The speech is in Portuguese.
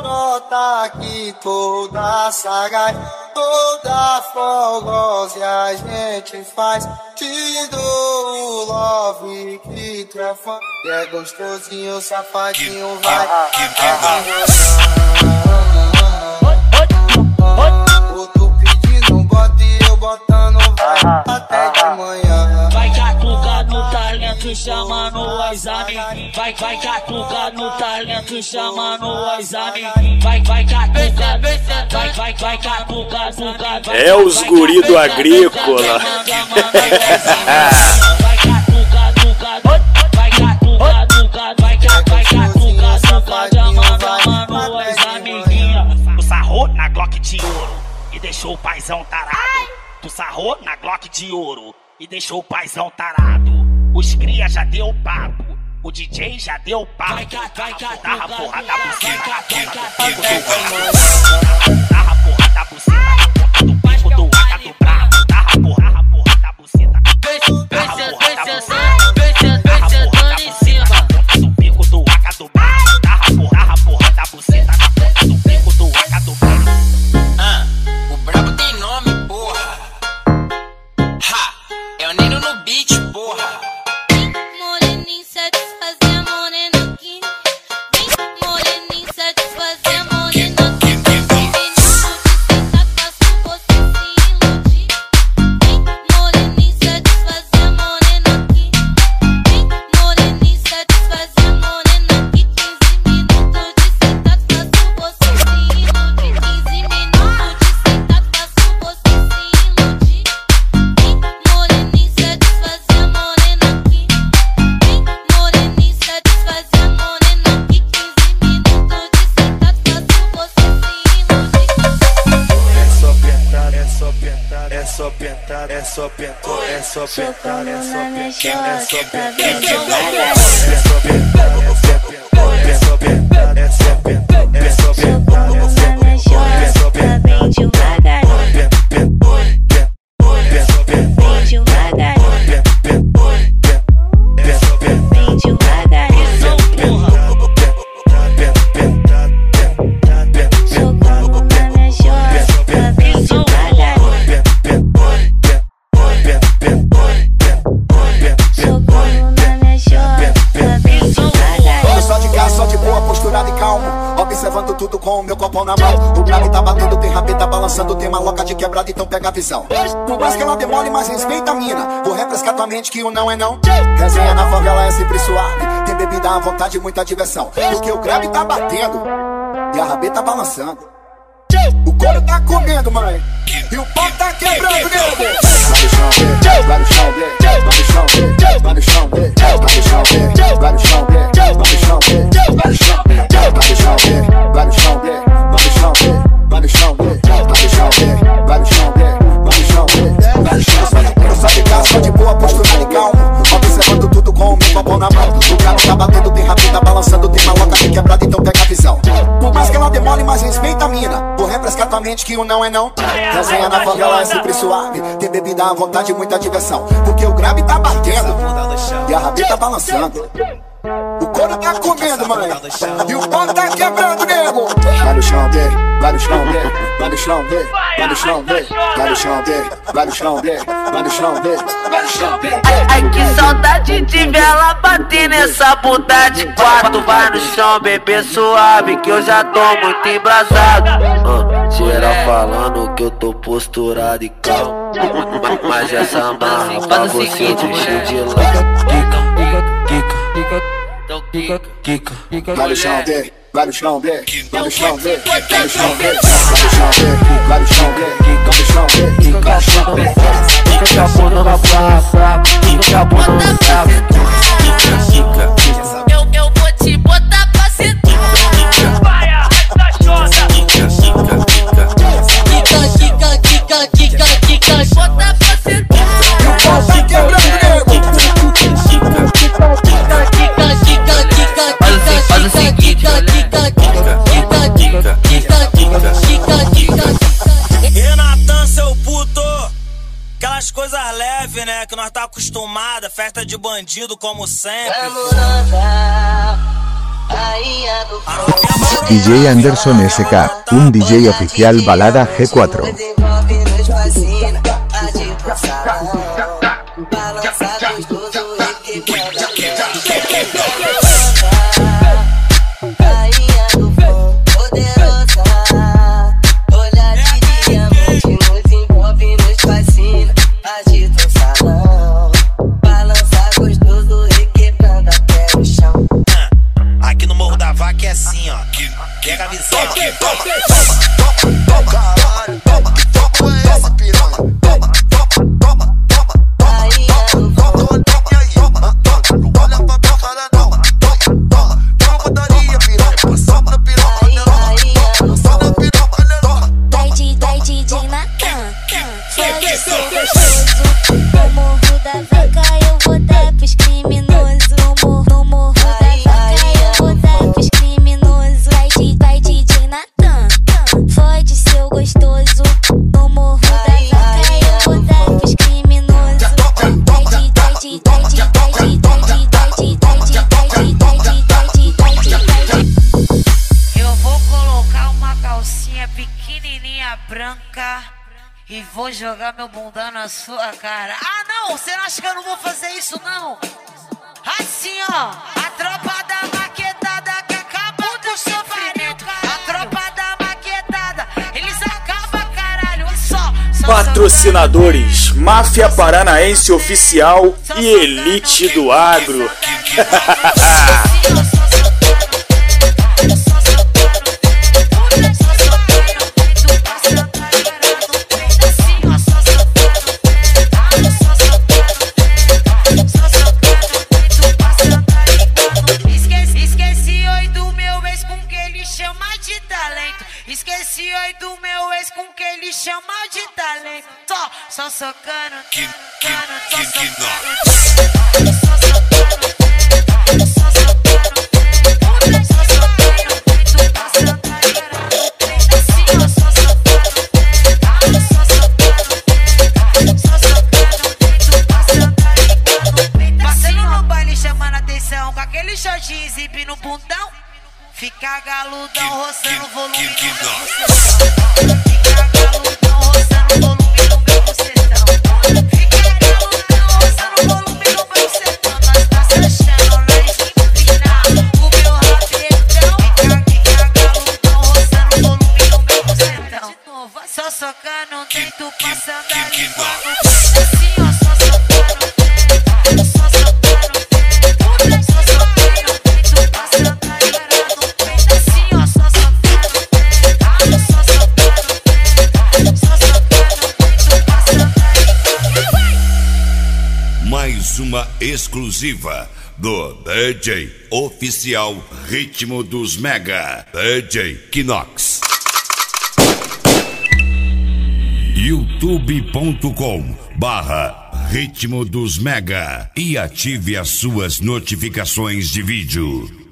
brota aqui toda sagaz, toda fogosa a gente faz. Te dou o love que tu é fã, e é gostosinho, safadinho, vai. O tu pedindo bota e eu botando vai até de manhã. Vai catucar no talento chamando as amiguinhas. Vai catucar no talento chamando as amiguinhas. Vai catucar, vai catucar. É os guri do agrícola. Vai catucar, chamando as amiguinhas. Tu sarrou na Glock de ouro e deixou o paizão tarado. Tu sarrou na Glock de ouro e deixou o paizão tarado. Os cria já deu papo, o DJ já deu papo. Dá a porrada por cima, dá a porrada por cima, do bico do AK do brabo. Dá a porrada por cima, dá a porrada por cima, do bico do AK do brabo. Dá a porrada por cima, do bico do AK do brabo. O brabo tem nome, porra. Ha, é o Nino no beat, porra. Moreninho satisfazer a morena aqui. Moreninho satisfazer a morena aqui. Minuto de sentar, faço você se iludir. Moreninho satisfazer a morena aqui. Moreninho satisfazer a morena aqui. 15 minutos de sentar, faço você se iludir. 15 minutos de sentar, faço você se iludir. Moreninho satisfazer a morena aqui. Moreninho satisfazer a morena aqui. 15 minutos de sentar, faço você se iludir. É só pentar, é só pentar, é só pentar, é só pentar, é só pentar, é só pentar, é só pentar, é só pentar, é só pentar, é só pentar, é só pentar, é só pentar, bem devagar, bem devagar, bem devagar. Socorro na minha joia, bem devagar. Socorro na minha joia, bem devagar. Só de cá, só de boa, posturado e calmo, observando tudo com o meu copão na mão. O grave tá batendo, tem rabeta balançando, tem uma loca de quebrada, então pega a visão. Por mais que ela demore, mas respeita a mina. Vou refrescar tua mente que o não é não. Resenha na favela é sempre suave, tem bebida à vontade e muita diversão. Porque o grave tá batendo e a rabeta balançando. O couro tá comendo, mãe, e o pau tá quebrando, nego. Vai no chão, vai no chão, vai no chão, vai no chão, vai no chão, vai no chão, vai no chão, vai no chão, vai no chão, vai no chão, vai no chão, vai no chão, vai no chão, vai no chão. Eu só de cá, só de boa, posturado e calmo, observando tudo com o meu copão na mão. O carro tá batendo, tem rabeta balançando, tem uma loca de quebrada, então pega a visão. Por mais que ela demore, mas respeita a mina. Vou refrescar tua mente que o não é não. Resenha na favela é sempre suave, tem bebida à vontade e muita diversão. Porque o grave tá batendo e a rabeta balançando. O couro tá comendo, mãe, e o pau tá quebrando, nego. Vai no chão, vai no chão, vai no chão, vai no chão, vai no chão, vai no chão, vai no chão, vai no chão. Ai, que saudade de ver ela bater nessa bunda de quatro. Vai no chão, bebê suave, que eu já tô muito embrasado. Geral falando que eu tô posturado e calmo, mas essa marra pra você de cheio de lama. Vai no chão, vai no chão, vai no chão, vai no chão, vai no chão, vai no chão, vai no chão. Fica a bunda na praça, fica a bunda no saco. Eu vou te botar pra sentar. Vai a da chota. Kika, bota pra sentar. E o pau tá quebrando, nego. Faz o seguinte, Renatan, seu puto, aquelas coisas leves, né, que nós tá acostumado, festa de bandido como sempre. Aí a do DJ Anderson SK, un DJ oficial balada G4. Pega a visão, DJ Natan, foi seu gostoso. No morro da vaca eu vou dar pros criminosos. No morro da vaca eu vou dar pros criminosos. Vai DJ Natan, fode seu gostoso. No morro da vaca eu vou dar pros criminosos. Eu vou colocar uma calcinha pequenininha branca e vou jogar meu bundão na sua cara. Ah não, você não acha que eu não vou fazer isso não? Assim ó, a tropa da maquetada que acaba com o sofrimento. A tropa da maquetada, eles acabam caralho, só Patrocinadores: Máfia Paranaense Oficial e Elite do Agro. Esqueci oi do meu ex com que ele chama de talento. Só socando, passando no baile chamando atenção com aquele shortinho exibindo bundão. Fica galudão roçando volume no meu bucetão. Fica galudão roçando volume no meu bucetão. Fica galudão roçando volume no meu bucetão. Nós tá se achando lá em cima final. O meu rapetão. Fica galudão roçando volume no meu bucetão. De novo, só socando dentro, passando ali assim ó, só socando dentro, só socando dentro, só socando dentro, passando ali. Mais uma exclusiva do DJ Oficial Ritmo dos Mega, DJ Kinox. youtube.com/Ritmo dos Mega e ative as suas notificações de vídeo.